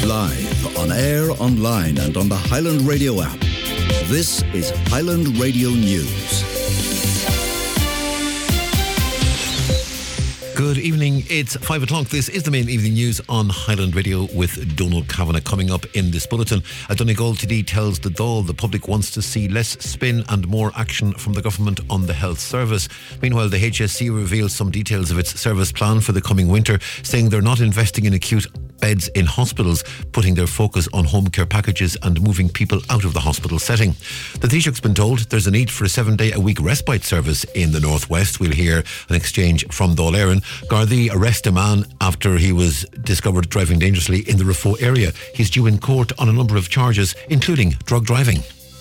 Live, on air, online and on the Highland Radio app. This is Highland Radio News. Good evening, it's 5 o'clock. This is the main evening news on Highland Radio with Donald Kavanagh. Coming up in this bulletin, a Donegal TD tells the Dáil the public wants to see less spin and more action from the government on the health service. Meanwhile, the HSE reveals some details of its service plan for the coming winter, saying they're not investing in acute beds in hospitals, putting their focus on home care packages and moving people out of the hospital setting. The Taoiseach's been told there's a need for a 7-day-a-week respite service in the northwest. We'll hear an exchange from Dáil Éireann. Gardaí arrest a man after he was discovered driving dangerously in the Rafo area. He's due in court on a number of charges, including drug driving.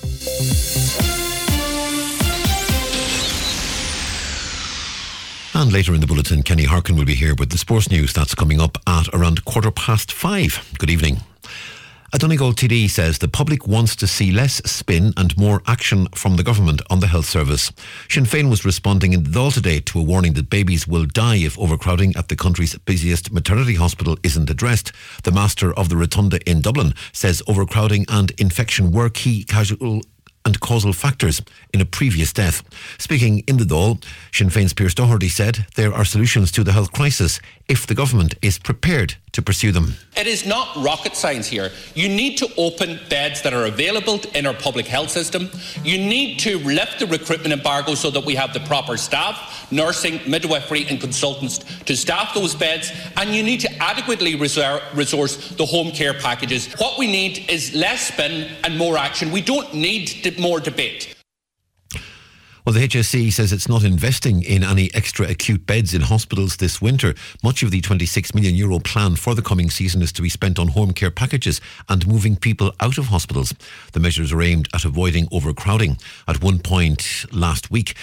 And later in the bulletin, Kenny Harkin will be here with the sports news. That's coming up at around 5:15. Good evening. A Donegal TD says the public wants to see less spin and more action from the government on the health service. Sinn Féin was responding in the Dáil today to a warning that babies will die if overcrowding at the country's busiest maternity hospital isn't addressed. The master of the Rotunda in Dublin says overcrowding and infection were key casual and causal factors in a previous death. Speaking in the Dáil, Sinn Féin's Pearse Doherty said there are solutions to the health crisis if the government is prepared to pursue them. It is not rocket science here. You need to open beds that are available in our public health system. You need to lift the recruitment embargo so that we have the proper staff, nursing, midwifery and consultants to staff those beds, and you need to adequately resource the home care packages. What we need is less spin and more action. We don't need more debate. Well, the HSE says it's not investing in any extra acute beds in hospitals this winter. Much of the €26 million plan for the coming season is to be spent on home care packages and moving people out of hospitals. The measures are aimed at avoiding overcrowding. At one point last week,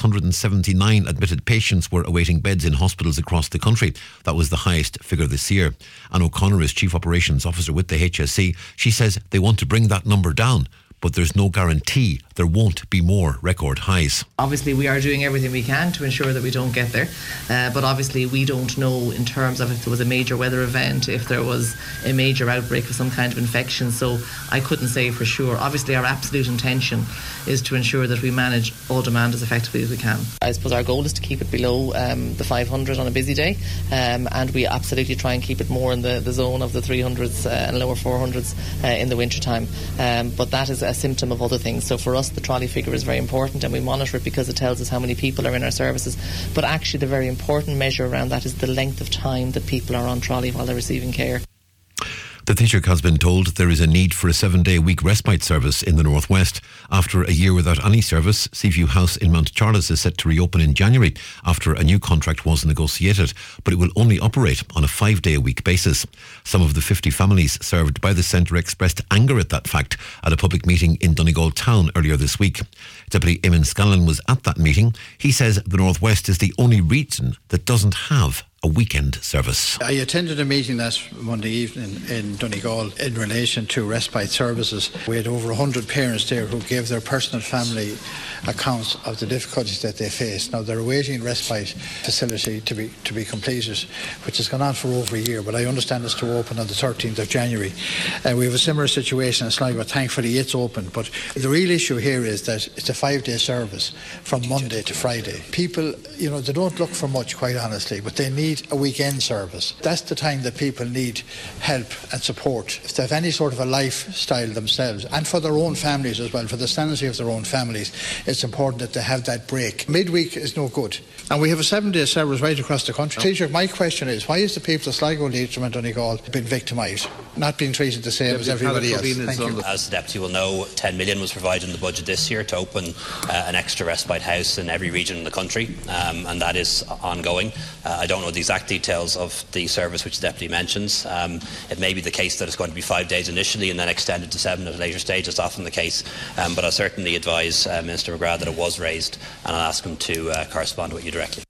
679 admitted patients were awaiting beds in hospitals across the country. That was the highest figure this year. Anne O'Connor is Chief Operations Officer with the HSE. She says they want to bring that number down, but there's no guarantee there won't be more record highs. Obviously, we are doing everything we can to ensure that we don't get there. But obviously, we don't know in terms of if there was a major weather event, if there was a major outbreak of some kind of infection. So I couldn't say for sure. Obviously, our absolute intention is to ensure that we manage all demand as effectively as we can. I suppose our goal is to keep it below the 500 on a busy day. And we absolutely try and keep it more in the zone of the 300s and lower 400s in the winter time. But that is a symptom of other things. So for us, the trolley figure is very important, and we monitor it because it tells us how many people are in our services. But actually, the very important measure around that is the length of time that people are on trolley while they're receiving care. The Taoiseach has been told there is a need for a 7-day-a-week respite service in the northwest. After a year without any service, Seaview House in Mount Charles is set to reopen in January after a new contract was negotiated, but it will only operate on a 5-day-a-week basis. Some of the 50 families served by the centre expressed anger at that fact at a public meeting in Donegal town earlier this week. Deputy Eamon Scanlon was at that meeting. He says the northwest is the only region that doesn't have a weekend service. I attended a meeting last Monday evening in Donegal in relation to respite services. We had over 100 parents there who gave their personal family accounts of the difficulties that they face. Now they're awaiting respite facility to be completed, which has gone on for over a year, but I understand it's to open on the 13th of January. We have a similar situation in Sligo. Thankfully it's open, but the real issue here is that it's a 5-day service from Monday to Friday. People, they don't look for much, quite honestly, but they need a weekend service. That's the time that people need help and support. If they have any sort of a lifestyle themselves, and for their own families as well, for the sanity of their own families, it's important that they have that break. Midweek is no good. And we have a 7-day service right across the country. Taoiseach, my question is, why is the people of Sligo, Leitrim and Donegal been victimised, not being treated the same as everybody else? Thank you. As the Deputy will know, 10 million was provided in the budget this year to open an extra respite house in every region in the country, and that is ongoing. I don't know the exact details of the service which the Deputy mentions. It may be the case that it's going to be 5 days initially and then extended to 7 at a later stage. It's often the case, but I'll certainly advise Minister McGrath that it was raised, and I'll ask him to correspond with you directly.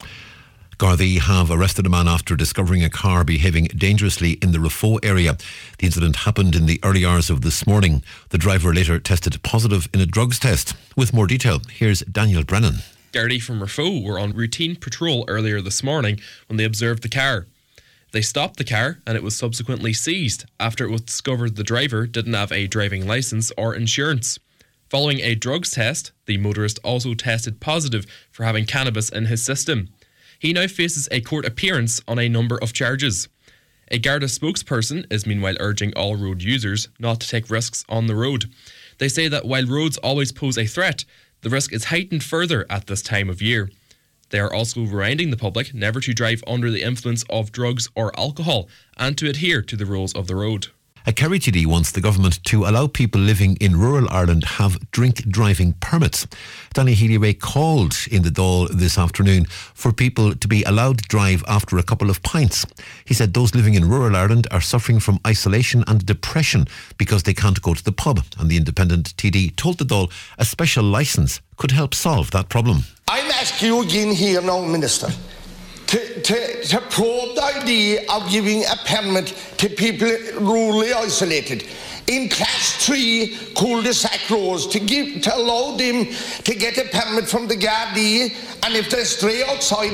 Gardaí have arrested a man after discovering a car behaving dangerously in the Rafo area. The incident happened in the early hours of this morning. The driver later tested positive in a drugs test. With more detail, here's Daniel Brennan. Gardaí from Rafo were on routine patrol earlier this morning when they observed the car. They stopped the car and it was subsequently seized after it was discovered the driver didn't have a driving licence or insurance. Following a drugs test, the motorist also tested positive for having cannabis in his system. He now faces a court appearance on a number of charges. A Garda spokesperson is meanwhile urging all road users not to take risks on the road. They say that while roads always pose a threat, the risk is heightened further at this time of year. They are also reminding the public never to drive under the influence of drugs or alcohol and to adhere to the rules of the road. A Kerry TD wants the government to allow people living in rural Ireland have drink driving permits. Danny Healy-Rae called in the Dáil this afternoon for people to be allowed to drive after a couple of pints. He said those living in rural Ireland are suffering from isolation and depression because they can't go to the pub, and the independent TD told the Dáil a special licence could help solve that problem. I'm asking you again here now, Minister, to probe the idea of giving a permit to people rurally isolated in class 3 cul-de-sac roads to allow them to get a permit from the Gardaí, and if they stray outside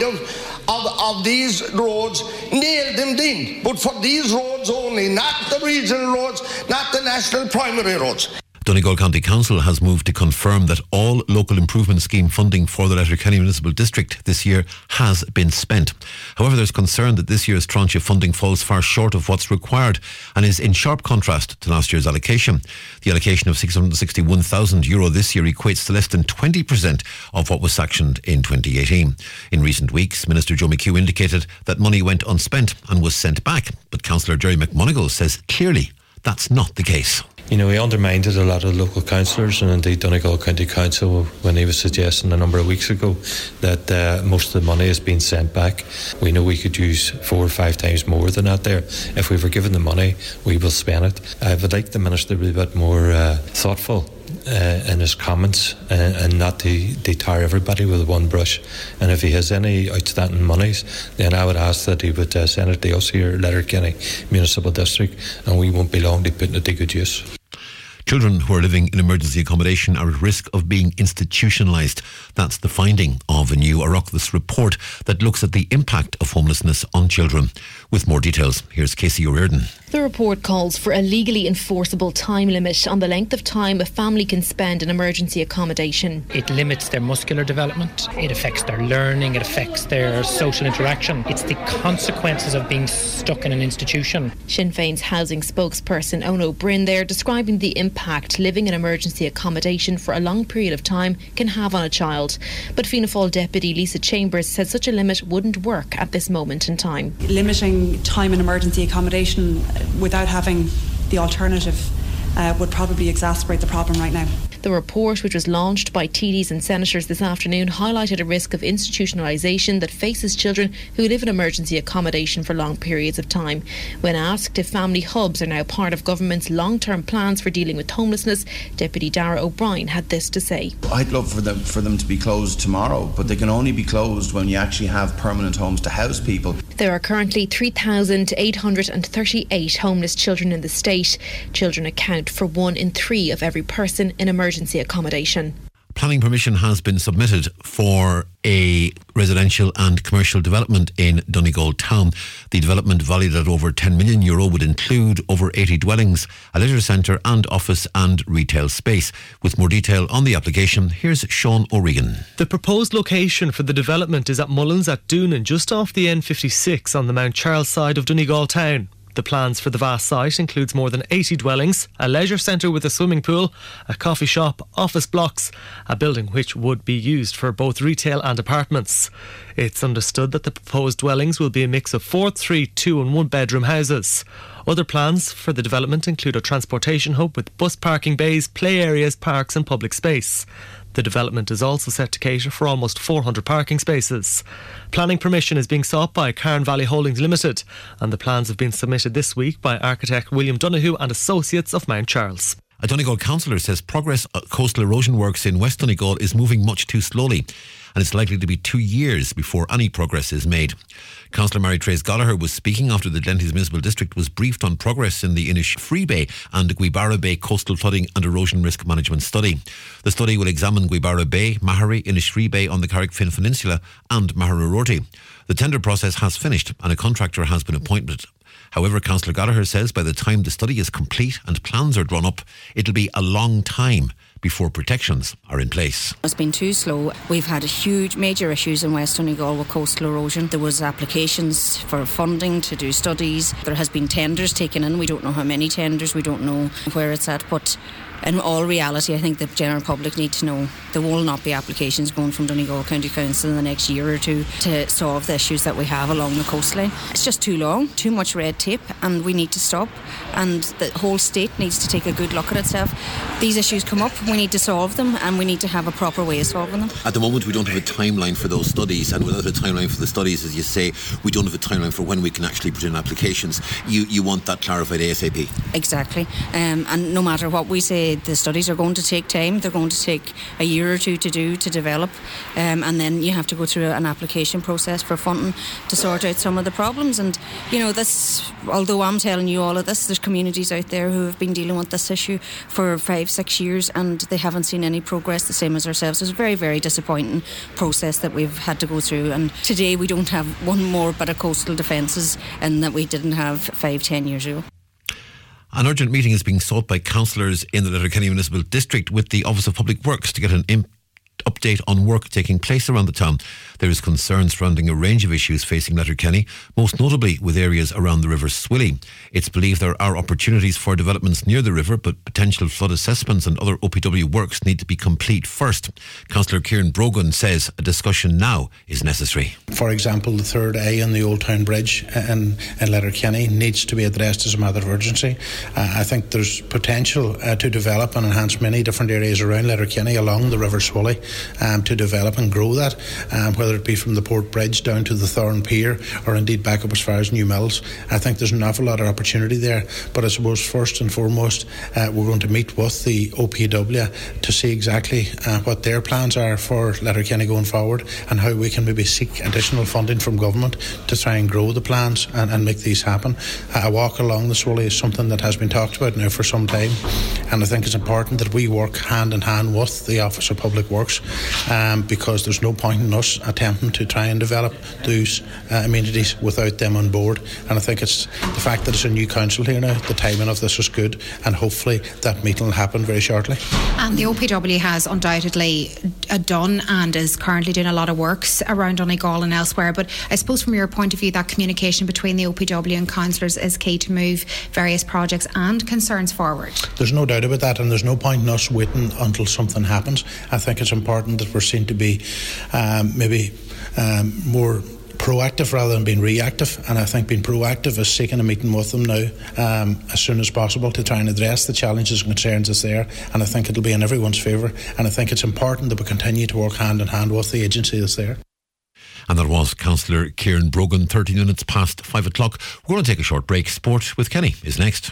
of these roads, nail them in. But for these roads only, not the regional roads, not the national primary roads. Donegal County Council has moved to confirm that all local improvement scheme funding for the Letterkenny Municipal District this year has been spent. However, there's concern that this year's tranche of funding falls far short of what's required and is in sharp contrast to last year's allocation. The allocation of €661,000 this year equates to less than 20% of what was sanctioned in 2018. In recent weeks, Minister Joe McHugh indicated that money went unspent and was sent back, but Councillor Jerry McMonigal says clearly that's not the case. You know, he undermined a lot of local councillors and indeed Donegal County Council when he was suggesting a number of weeks ago that most of the money has been sent back. We know we could use 4 or 5 times more than that there. If we were given the money, we will spend it. I would like the Minister to be a bit more thoughtful in his comments and not to tar everybody with one brush. And if he has any outstanding monies, then I would ask that he would send it to us here at Letterkenny Municipal District, and we won't be long to putting it to good use. Children who are living in emergency accommodation are at risk of being institutionalised. That's the finding of a new Oireachtas report that looks at the impact of homelessness on children. With more details, here's Casey O'Riordan. The report calls for a legally enforceable time limit on the length of time a family can spend in emergency accommodation. It limits their muscular development, it affects their learning, it affects their social interaction. It's the consequences of being stuck in an institution. Sinn Féin's housing spokesperson Ono Bryn there describing the impact living in emergency accommodation for a long period of time can have on a child. But Fianna Fáil deputy Lisa Chambers said such a limit wouldn't work at this moment in time. Limiting time in emergency accommodation without having the alternative would probably exacerbate the problem right now. The report, which was launched by TDs and senators this afternoon, highlighted a risk of institutionalisation that faces children who live in emergency accommodation for long periods of time. When asked if family hubs are now part of government's long-term plans for dealing with homelessness, Deputy Dara O'Brien had this to say. I'd love for them to be closed tomorrow, but they can only be closed when you actually have permanent homes to house people. There are currently 3,838 homeless children in the state. Children account for 1 in 3 of every person in emergency accommodation. Planning permission has been submitted for a residential and commercial development in Donegal town. The development, valued at over €10 million, would include over 80 dwellings, a leisure centre and office and retail space. With more detail on the application, here's Sean O'Regan. The proposed location for the development is at Mullins at Doonan, just off the N56 on the Mount Charles side of Donegal town. The plans for the vast site includes more than 80 dwellings, a leisure centre with a swimming pool, a coffee shop, office blocks, a building which would be used for both retail and apartments. It's understood that the proposed dwellings will be a mix of 4, 3, 2 and 1 bedroom houses. Other plans for the development include a transportation hub with bus parking bays, play areas, parks and public space. The development is also set to cater for almost 400 parking spaces. Planning permission is being sought by Carn Valley Holdings Limited, and the plans have been submitted this week by architect William Donoghue and Associates of Mount Charles. A Donegal councillor says progress coastal erosion works in West Donegal is moving much too slowly. and it's likely to be 2 years before any progress is made. Councillor Mary-Therese Gallagher was speaking after the Glenties Municipal District was briefed on progress in the Innisfree Bay and Guibara Bay coastal flooding and erosion risk management study. The study will examine Guibara Bay, Mahari, Innisfree Bay on the Carrickfinn Peninsula and Maharororty. The tender process has finished and a contractor has been appointed. However, Councillor Gallagher says by the time the study is complete and plans are drawn up, it'll be a long time before protections are in place. It's been too slow. We've had huge major issues in West Donegal with coastal erosion. There was applications for funding to do studies. There has been tenders taken in. We don't know how many tenders. We don't know where it's at. But in all reality, I think the general public need to know there will not be applications going from Donegal County Council in the next year or two to solve the issues that we have along the coastline. It's just too long, too much red tape, and we need to stop. And the whole state needs to take a good look at itself. These issues come up, we need to solve them, and we need to have a proper way of solving them. At the moment, we don't have a timeline for those studies, and without a timeline for the studies, as you say, we don't have a timeline for when we can actually put in applications. You want that clarified ASAP? Exactly. And no matter what we say, the studies are going to take time. They're going to take a year or two to develop, and then you have to go through an application process for funding to sort out some of the problems. And this, although I'm telling you all of this, there's communities out there who have been dealing with this issue for 5-6 years and they haven't seen any progress, the same as ourselves. It's a very, very disappointing process that we've had to go through, and today we don't have one more bit of coastal defences and that we didn't have 5-10 years ago. An urgent meeting is being sought by councillors in the Letterkenny Municipal District with the Office of Public Works to get an update on work taking place around the town. There is concern surrounding a range of issues facing Letterkenny, most notably with areas around the River Swilly. It's believed there are opportunities for developments near the river, but potential flood assessments and other OPW works need to be complete first. Councillor Kieran Brogan says a discussion now is necessary. For example, the third A on the Old Town Bridge in Letterkenny needs to be addressed as a matter of urgency. I think there's potential to develop and enhance many different areas around Letterkenny along the River Swilly, to develop and grow that, whether it be from the Port Bridge down to the Thorn Pier or indeed back up as far as New Mills. I think there's an awful lot of opportunity there, but I suppose first and foremost we're going to meet with the OPW to see exactly what their plans are for Letterkenny going forward and how we can maybe seek additional funding from government to try and grow the plans and make these happen. A walk along the Swilly is something that has been talked about now for some time, and I think it's important that we work hand in hand with the Office of Public Works, because there's no point in us attempting to try and develop those amenities without them on board. And I think it's the fact that it's a new council here now, the timing of this is good, and hopefully that meeting will happen very shortly. And the OPW has undoubtedly done and is currently doing a lot of works around Donegal and elsewhere, but I suppose from your point of view that communication between the OPW and councillors is key to move various projects and concerns forward. There's no doubt about that, and there's no point in us waiting until something happens. I think it's important that we're seen to be more proactive rather than being reactive, and I think being proactive is seeking a meeting with them now as soon as possible to try and address the challenges and concerns that's there, and I think it'll be in everyone's favour, and I think it's important that we continue to work hand in hand with the agency that's there. And that was Councillor Kieran Brogan. 13 minutes past 5 o'clock. We're going to take a short break. Sport with Kenny is next.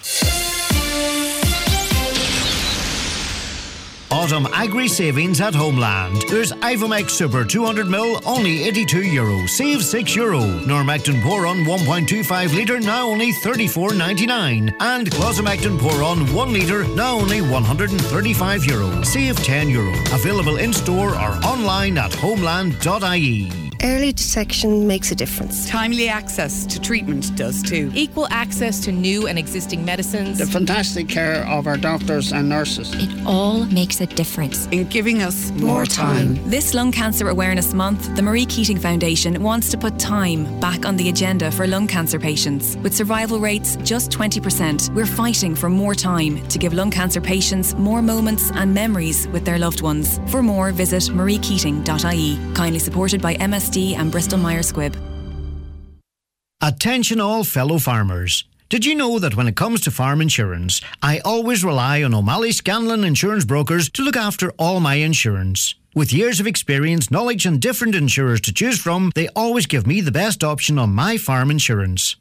Autumn Agri Savings at Homeland. There's Ivomex Super 200ml, only €82. Save €6. Normactin Poron 1.25 litre, now only €34.99. And Closamectin Poron 1 litre, now only €135. Save €10. Available in store or online at homeland.ie. Early detection makes a difference. Timely access to treatment does too. Equal access to new and existing medicines. The fantastic care of our doctors and nurses. It all makes a difference. In giving us more time. This Lung Cancer Awareness Month, the Marie Keating Foundation wants to put time back on the agenda for lung cancer patients. With survival rates just 20%, we're fighting for more time to give lung cancer patients more moments and memories with their loved ones. For more, visit mariekeating.ie. Kindly supported by MSD and Bristol Myers Squibb. Attention all fellow farmers. Did you know that when it comes to farm insurance, I always rely on O'Malley Scanlon Insurance Brokers to look after all my insurance? With years of experience, knowledge and different insurers to choose from, they always give me the best option on my farm insurance.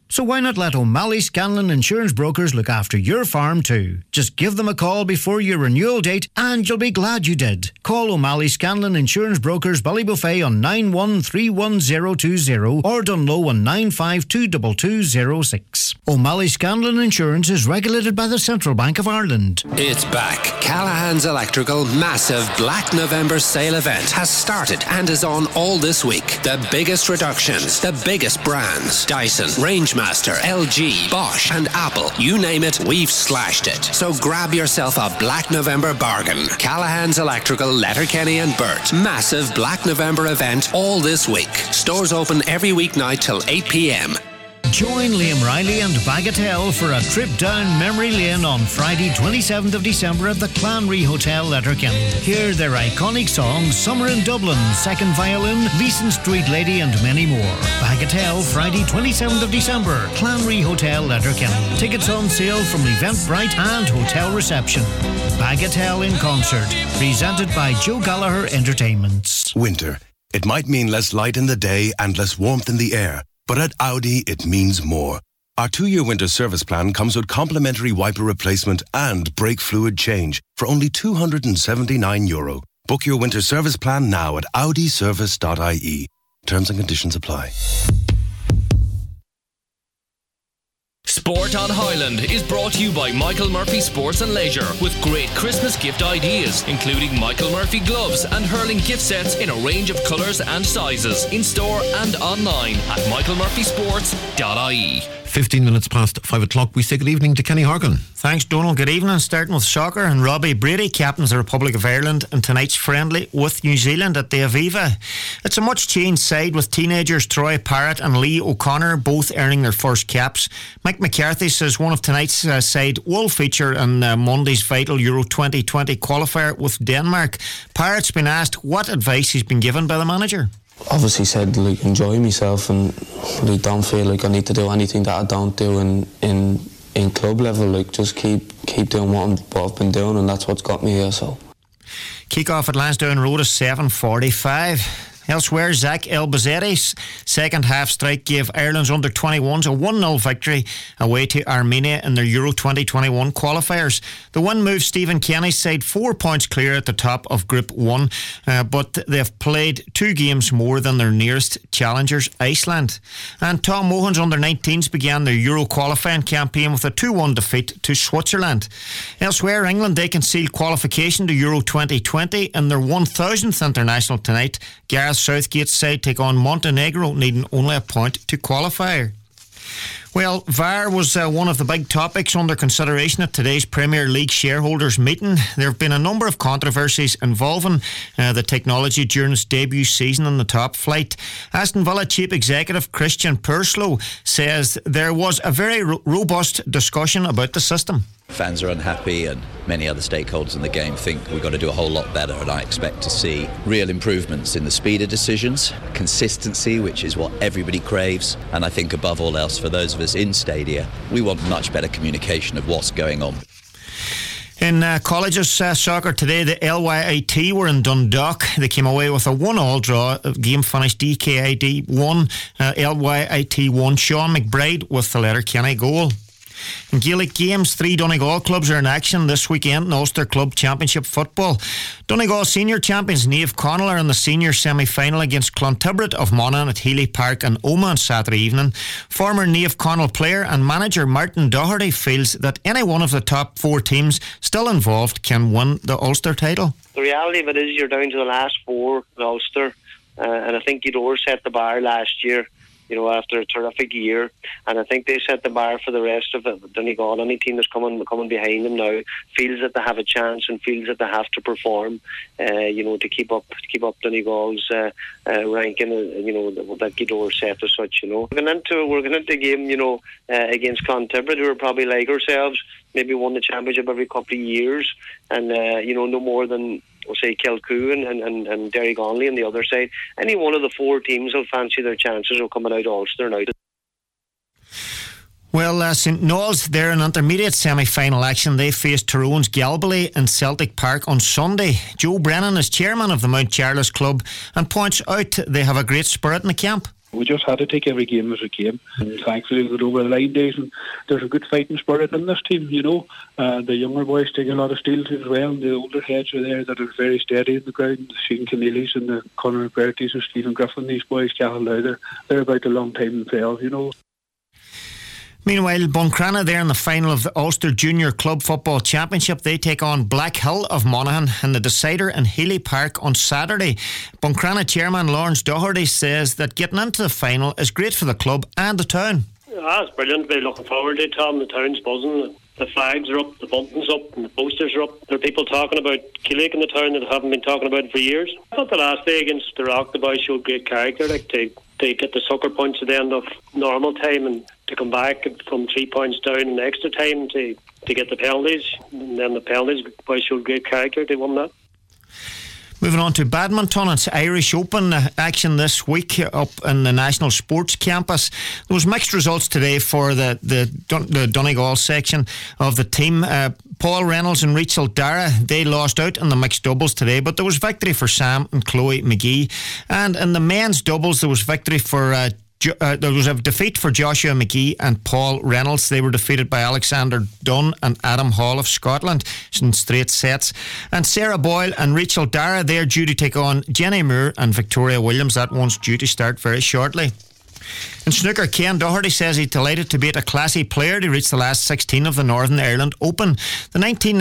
So why not let O'Malley Scanlon Insurance Brokers look after your farm too? Just give them a call before your renewal date and you'll be glad you did. Call O'Malley Scanlon Insurance Brokers Ballybuffet on 91312020 or Dunlow on 9522206. O'Malley Scanlon Insurance is regulated by the Central Bank of Ireland. It's back. Callahan's Electrical massive Black November sale event has started and is on all this week. The biggest reductions, the biggest brands. Dyson, Rangemaster, LG, Bosch and Apple. You name it, we've slashed it. So grab yourself a Black November bargain. Callahan's Electrical, Letterkenny and Burt. Massive Black November event all this week. Stores open every weeknight till 8 p.m. Join Liam Riley and Bagatelle for a trip down memory lane on Friday 27th of December at the Clanry Hotel, Letterkenny. Hear their iconic songs Summer in Dublin, Second Violin, Beeson Street Lady and many more. Bagatelle, Friday 27th of December, Clanry Hotel, Letterkenny. Tickets on sale from Eventbrite and Hotel Reception. Bagatelle in concert, presented by Joe Gallagher Entertainments. Winter. It might mean less light in the day and less warmth in the air. But at Audi, it means more. Our 2-year winter service plan comes with complimentary wiper replacement and brake fluid change for only €279. Book your winter service plan now at audiservice.ie. Terms and conditions apply. Sport on Highland is brought to you by Michael Murphy Sports and Leisure with great Christmas gift ideas, including Michael Murphy gloves and hurling gift sets in a range of colours and sizes, in store and online at michaelmurphysports.ie. 15 minutes past 5 o'clock. We say good evening to Kenny Horgan. Thanks, Donald. Good evening. Starting with soccer, and Robbie Brady captains the Republic of Ireland in tonight's friendly with New Zealand at the Aviva. It's a much changed side with teenagers Troy Parrott and Lee O'Connor both earning their first caps. Mike McCarthy says one of tonight's side will feature in Monday's vital Euro 2020 qualifier with Denmark. Parrott's been asked what advice he's been given by the manager. Obviously said, like, enjoy myself and like, don't feel like I need to do anything that I don't do in club level. Like, just keep doing what I've been doing, and that's what's got me here. So kick-off at Lansdowne Road is 7:45. Elsewhere, Zach Elbazeri's second half strike gave Ireland's under-21s a 1-0 victory away to Armenia in their Euro 2021 qualifiers. The win moves Stephen Kenny's side 4 points clear at the top of Group 1, but they've played 2 games more than their nearest challengers, Iceland. And Tom Mohan's under-19s began their Euro qualifying campaign with a 2-1 defeat to Switzerland. Elsewhere, England, they conceded qualification to Euro 2020 in their 1000th international tonight. Gareth Southgate's side take on Montenegro, needing only a point to qualify. Well, VAR was one of the big topics under consideration at today's Premier League shareholders meeting. There have been a number of controversies involving the technology during its debut season in the top flight. Aston Villa Chief Executive Christian Purslow says there was a very robust discussion about the system. Fans are unhappy and many other stakeholders in the game think we've got to do a whole lot better, and I expect to see real improvements in the speed of decisions, consistency, which is what everybody craves, and I think above all else for those of us in stadia, we want much better communication of what's going on. In colleges soccer today, the LYIT were in Dundalk. They came away with a 1-1 draw. Game finished DKID 1, LYIT 1. Sean McBride with the Letterkenny goal. In Gaelic games, 3 Donegal clubs are in action this weekend in Ulster Club Championship football. Donegal senior champions Naomh Conaill are in the senior semi-final against Clontibret of Monaghan at Healy Park in Omagh on Saturday evening. Former Naomh Conaill player and manager Martin Doherty feels that any one of the top 4 teams still involved can win the Ulster title. The reality of it is you're down to the last 4 in Ulster, and I think Gweedore set the bar last year, you know, after a terrific year, and I think they set the bar for the rest of it. Donegal, any team that's coming behind them now, feels that they have a chance and feels that they have to perform, you know, to keep up Donegal's ranking, you know, that Gweedore set as such. You know, we're going into a game, you know, against Clontibret, who are probably like ourselves, maybe won the championship every couple of years, and you know, no more than, we'll say, Kilcoo and Derry Gonley on the other side. Any one of the 4 teams will fancy their chances of coming out Ulster now. Well, St Noel's, they're in intermediate semi-final action. They face Tyrone's Galbally in Celtic Park on Sunday. Joe Brennan is chairman of the Mount Charles Club and points out they have a great spirit in the camp. We just had to take every game as it came, and thankfully we got over the line days, and there's a good fighting spirit in this team, you know. The younger boys take a lot of steals as well, and the older heads are there that are very steady in the ground. The Shane Keneally's and the Conor McBurtys and Stephen Griffin, these boys, Cathal Lowther, they're about a long time themselves, you know. Meanwhile, Buncrana there in the final of the Ulster Junior Club Football Championship. They take on Blackhill of Monaghan in the decider in Healy Park on Saturday. Buncrana chairman Lawrence Doherty says that getting into the final is great for the club and the town. Yeah, it's brilliant. We're looking forward to it, Tom. The town's buzzing. The flags are up, the bunting's up, and the posters are up. There are people talking about Keelik in the town that haven't been talking about it for years. I thought the last day against the Rock, the boys showed great character. Like they get the sucker points at the end of normal time, and to come back from 3 points down in extra time to get the penalties, and then the penalties, the boys showed great character. They won that. Moving on to badminton, it's Irish Open action this week up in the National Sports Campus. There was mixed results today for the Donegal section of the team. Paul Reynolds and Rachel Dara, they lost out in the mixed doubles today, but there was victory for Sam and Chloe McGee. And in the men's doubles, there was victory for there was a defeat for Joshua McGee and Paul Reynolds. They were defeated by Alexander Dunn and Adam Hall of Scotland in straight sets. And Sarah Boyle and Rachel Dara, they're due to take on Jenny Moore and Victoria Williams. That one's due to start very shortly. In snooker, Ken Doherty says he's delighted to beat a classy player to reach the last 16 of the Northern Ireland Open. The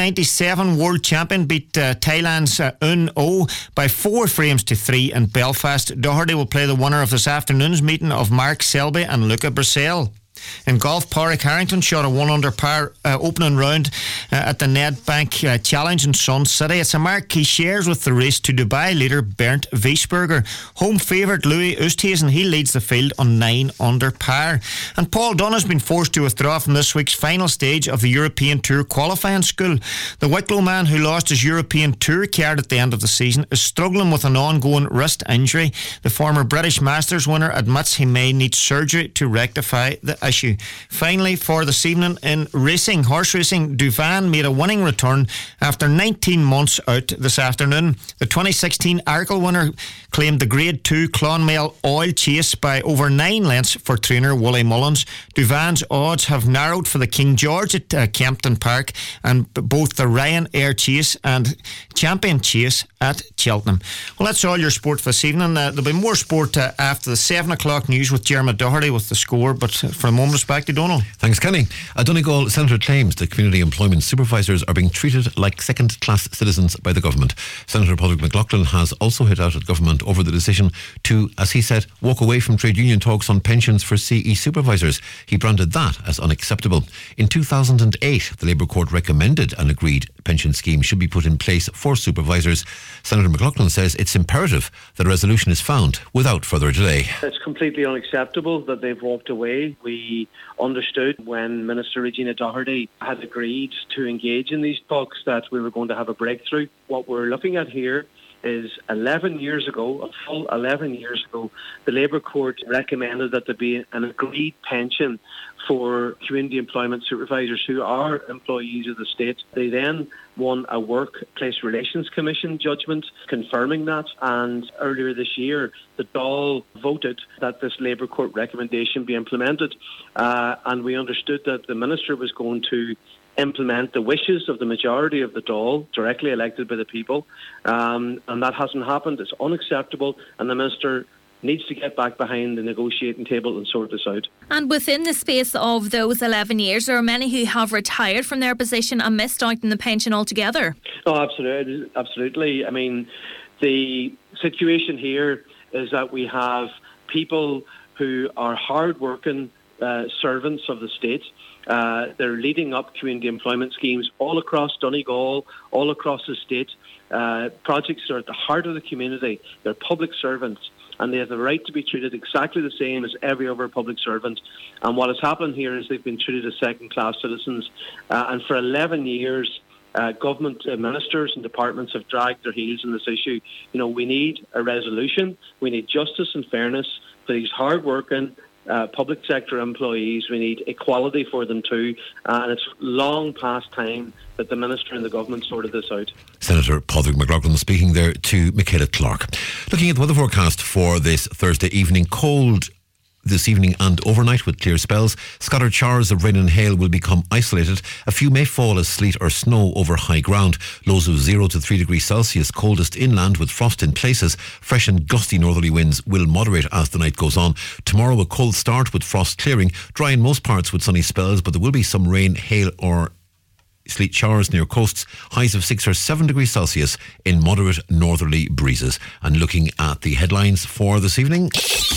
1997 world champion beat Thailand's Un Oh by 4 frames to 3 in Belfast. Doherty will play the winner of this afternoon's meeting of Mark Selby and Luca Bracel. In golf, Pádraig Harrington shot a 1 under par opening round at the Nedbank Challenge in Sun City. It's a mark he shares with the race to Dubai leader Bernd Wiesberger. Home favourite Louis Oosthuizen, he leads the field on 9 under par. And Paul Dunn has been forced to withdraw from this week's final stage of the European Tour qualifying school. The Wicklow man who lost his European Tour card at the end of the season is struggling with an ongoing wrist injury. The former British Masters winner admits he may need surgery to rectify the issue. Finally, for this evening in racing, horse racing, Duvan made a winning return after 19 months out this afternoon. The 2016 Arkle winner claimed the Grade 2 Clonmel Oil Chase by over 9 lengths for trainer Wooly Mullins. Duvan's odds have narrowed for the King George at Kempton Park and both the Ryanair Chase and Champion Chase at Cheltenham. Well, that's all your sport for this evening. There'll be more sport after the 7 o'clock news with Jeremy Doherty with the score, but for a moment, back to Donald. Thanks, Kenny. A Donegal senator claims that community employment supervisors are being treated like second-class citizens by the government. Senator Padraig McLaughlin has also hit out at government over the decision to, as he said, walk away from trade union talks on pensions for CE supervisors. He branded that as unacceptable. In 2008, the Labour Court recommended an agreed pension scheme should be put in place for supervisors. Senator McLaughlin says it's imperative that a resolution is found without further delay. It's completely unacceptable that they've walked away. We understood when Minister Regina Doherty had agreed to engage in these talks that we were going to have a breakthrough. What we're looking at here is 11 years ago, a full 11 years ago, the Labour Court recommended that there be an agreed pension for community employment supervisors who are employees of the state. They then won a Workplace Relations Commission judgment confirming that, and earlier this year the Dáil voted that this Labour Court recommendation be implemented, and we understood that the Minister was going to implement the wishes of the majority of the Dáil, directly elected by the people, and that hasn't happened. It's unacceptable, and the Minister needs to get back behind the negotiating table and sort this out. And within the space of those 11 years, there are many who have retired from their position and missed out on the pension altogether. Oh, absolutely. I mean, the situation here is that we have people who are hard-working servants of the state. They're leading up community employment schemes all across Donegal, all across the state. Projects are at the heart of the community. They're public servants, and they have the right to be treated exactly the same as every other public servant. And what has happened here is they've been treated as second-class citizens. And for 11 years, government ministers and departments have dragged their heels in this issue. You know, we need a resolution. We need justice and fairness for these hard-working public sector employees. We need equality for them too, and it's long past time that the Minister and the government sorted this out. Senator Padraig McLaughlin speaking there to Michaela Clark. Looking at the weather forecast for this Thursday evening, cold this evening and overnight with clear spells. Scattered showers of rain and hail will become isolated. A few may fall as sleet or snow over high ground. Lows of 0 to 3 degrees Celsius, coldest inland with frost in places. Fresh and gusty northerly winds will moderate as the night goes on. Tomorrow a cold start with frost clearing. Dry in most parts with sunny spells, but there will be some rain, hail or sleet showers near coasts. Highs of 6 or 7 degrees Celsius in moderate northerly breezes. And looking at the headlines for this evening.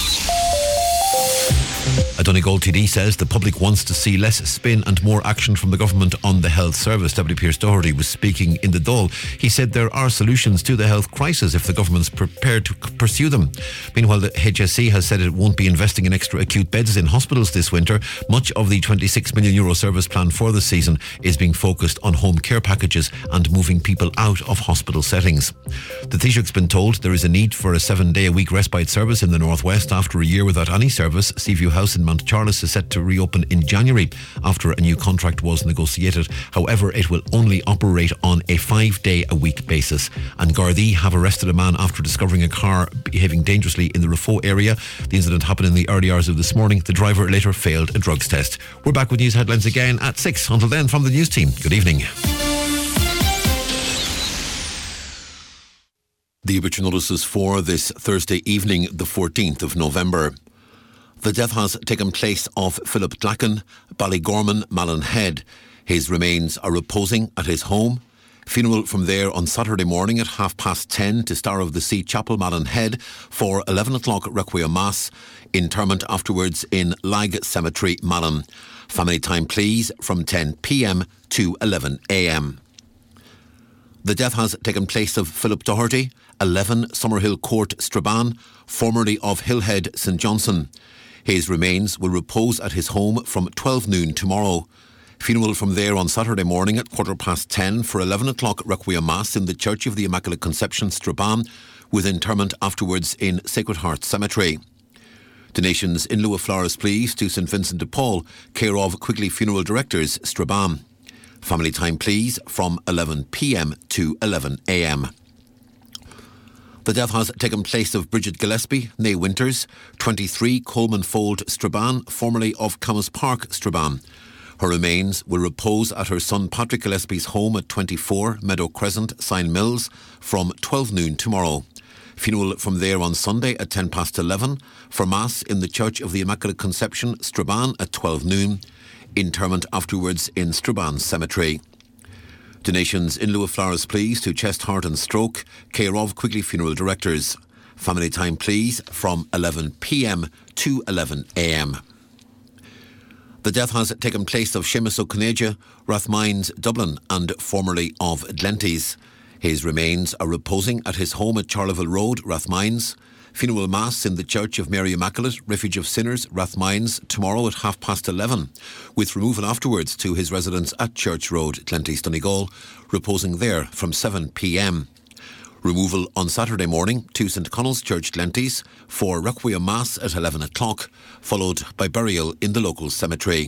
A Donegal TD says the public wants to see less spin and more action from the government on the health service. Deputy Pearse Doherty was speaking in the Dáil. He said there are solutions to the health crisis if the government's prepared to pursue them. Meanwhile, the HSE has said it won't be investing in extra acute beds in hospitals this winter. Much of the €26 million service plan for the season is being focused on home care packages and moving people out of hospital settings. The Taoiseach's been told there is a need for a 7-day-a-week respite service in the northwest after a year without any service. Seaview House in Mount Charles is set to reopen in January after a new contract was negotiated. However, it will only operate on a 5-day-a-week basis. And Gardaí have arrested a man after discovering a car behaving dangerously in the Rafo area. The incident happened in the early hours of this morning. The driver later failed a drugs test. We're back with news headlines again at 6. Until then, from the news team, good evening. The obituary notices for this Thursday evening, the 14th of November. The death has taken place of Philip Glacken, Ballygorman, Mallinhead. His remains are reposing at his home. Funeral from there on Saturday morning at 10:30 to Star of the Sea Chapel, Mallinhead, for 11 o'clock Requiem Mass. Interment afterwards in Lag Cemetery, Malin. Family time please from 10 p.m. to 11 a.m. The death has taken place of Philip Doherty, 11 Summerhill Court, Strabane, formerly of Hillhead, St Johnson. His remains will repose at his home from 12 noon tomorrow. Funeral from there on Saturday morning at 10:15 for 11 o'clock Requiem Mass in the Church of the Immaculate Conception, Strabane, with interment afterwards in Sacred Heart Cemetery. Donations in lieu of flowers please to St Vincent de Paul, care of Quigley Funeral Directors, Strabane. Family time please from 11 p.m. to 11 a.m. The death has taken place of Bridget Gillespie, née Winters, 23 Coleman Fold, Strabane, formerly of Camas Park, Strabane. Her remains will repose at her son Patrick Gillespie's home at 24 Meadow Crescent, Sign Mills, from 12 noon tomorrow. Funeral from there on Sunday at 11:10 for Mass in the Church of the Immaculate Conception, Strabane, at 12 noon. Interment afterwards in Strabane Cemetery. Donations in lieu of flowers please to Chest, Heart and Stroke, care of Quigley Funeral Directors. Family time please from 11 p.m. to 11 a.m. The death has taken place of Seamus O'Conaja, Rathmines, Dublin, and formerly of Glenties. His remains are reposing at his home at Charleville Road, Rathmines. Funeral Mass in the Church of Mary Immaculate, Refuge of Sinners, Rathmines, tomorrow at 11:30, with removal afterwards to his residence at Church Road, Glenties, Donegal, reposing there from 7 p.m. Removal on Saturday morning to St Connell's Church, Glenties, for Requiem Mass at 11 o'clock, followed by burial in the local cemetery.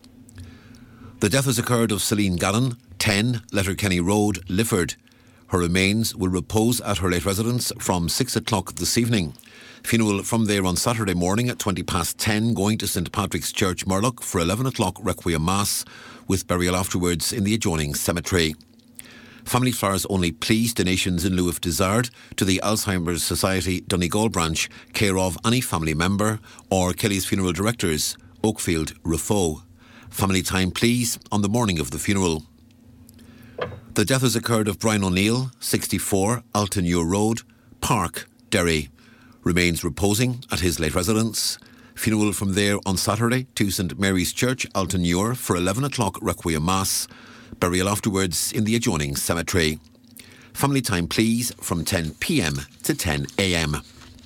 The death has occurred of Celine Gallen, 10 Letterkenny Road, Lifford. Her remains will repose at her late residence from 6 o'clock this evening. Funeral from there on Saturday morning at 10:20, going to St Patrick's Church, Murlock, for 11 o'clock Requiem Mass, with burial afterwards in the adjoining cemetery. Family flowers only please, donations in lieu of desired, to the Alzheimer's Society Donegal branch, care of any family member, or Kelly's Funeral Directors, Oakfield, Rafo. Family time please on the morning of the funeral. The death has occurred of Brian O'Neill, 64, Alton-Muir Road, Park, Derry. Remains reposing at his late residence. Funeral from there on Saturday to St Mary's Church, Alton-Muir, for 11 o'clock Requiem Mass. Burial afterwards in the adjoining cemetery. Family time please from 10 p.m. to 10 a.m.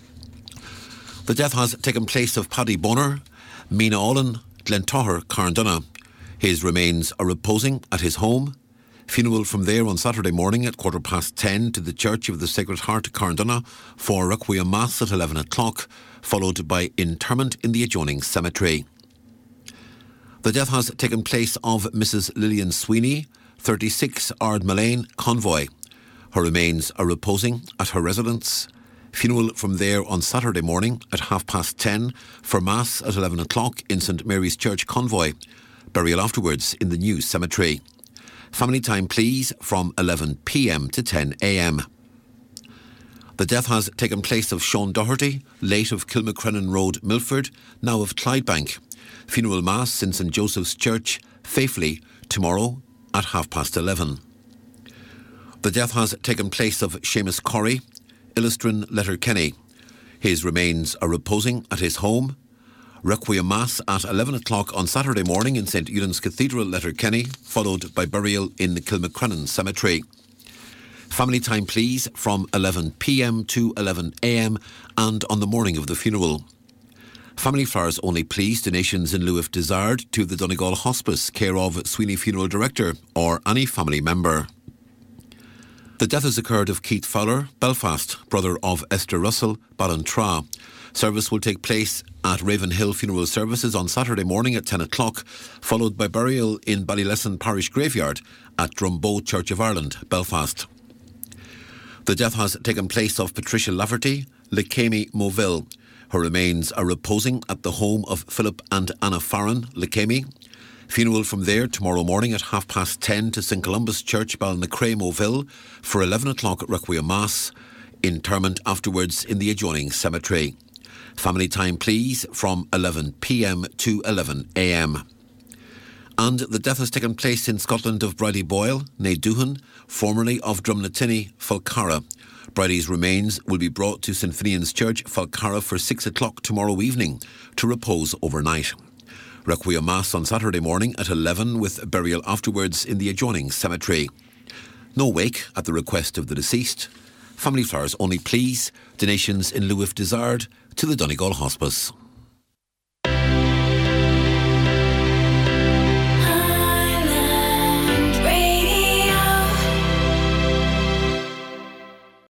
The death has taken place of Paddy Bonner, Mina Olin, Glentoher, Carndonagh. His remains are reposing at his home. Funeral from there on Saturday morning at 10:15 to the Church of the Sacred Heart, Carndonagh, for Requiem Mass at 11 o'clock, followed by interment in the adjoining cemetery. The death has taken place of Mrs Lillian Sweeney, 36 Ardmallane, Convoy. Her remains are reposing at her residence. Funeral from there on Saturday morning at 10:30 for Mass at 11 o'clock in St Mary's Church Convoy. Burial afterwards in the new cemetery. Family time please from 11 p.m. to 10 a.m. The death has taken place of Sean Doherty, late of Kilmacrennan Road, Milford, now of Clydebank. Funeral Mass in St Joseph's Church, Faifley, tomorrow at 11:30. The death has taken place of Seamus Corrie, Illistrin Letterkenny. His remains are reposing at his home. Requiem Mass at 11 o'clock on Saturday morning in St Eunan's Cathedral, Letterkenny, followed by burial in the Kilmacrennan Cemetery. Family time please from 11 p.m. to 11 a.m. and on the morning of the funeral. Family flowers only please, donations in lieu if desired, to the Donegal Hospice, care of Sweeney Funeral Director or any family member. The death has occurred of Keith Fowler, Belfast, brother of Esther Russell, Ballantrae. Service will take place at Ravenhill Funeral Services on Saturday morning at 10 o'clock, followed by burial in Ballylesson Parish Graveyard at Drumboe Church of Ireland, Belfast. The death has taken place of Patricia Lafferty, Lekemi Moville. Her remains are reposing at the home of Philip and Anna Farron, Lekemi. Funeral from there tomorrow morning at 10:30 to St Columbus Church, Ballinacray, Moville, for 11 o'clock Requiem Mass. Interment afterwards in the adjoining cemetery. Family time please from 11 p.m. to 11 a.m. And the death has taken place in Scotland of Bridie Boyle, née Doohan, formerly of Drumnattinny, Falcarra. Bridie's remains will be brought to St Finian's Church, Falcarra, for 6 o'clock tomorrow evening to repose overnight. Requiem Mass on Saturday morning at 11 with burial afterwards in the adjoining cemetery. No wake at the request of the deceased. Family flowers only please, donations in lieu if desired, to the Donegal Hospice.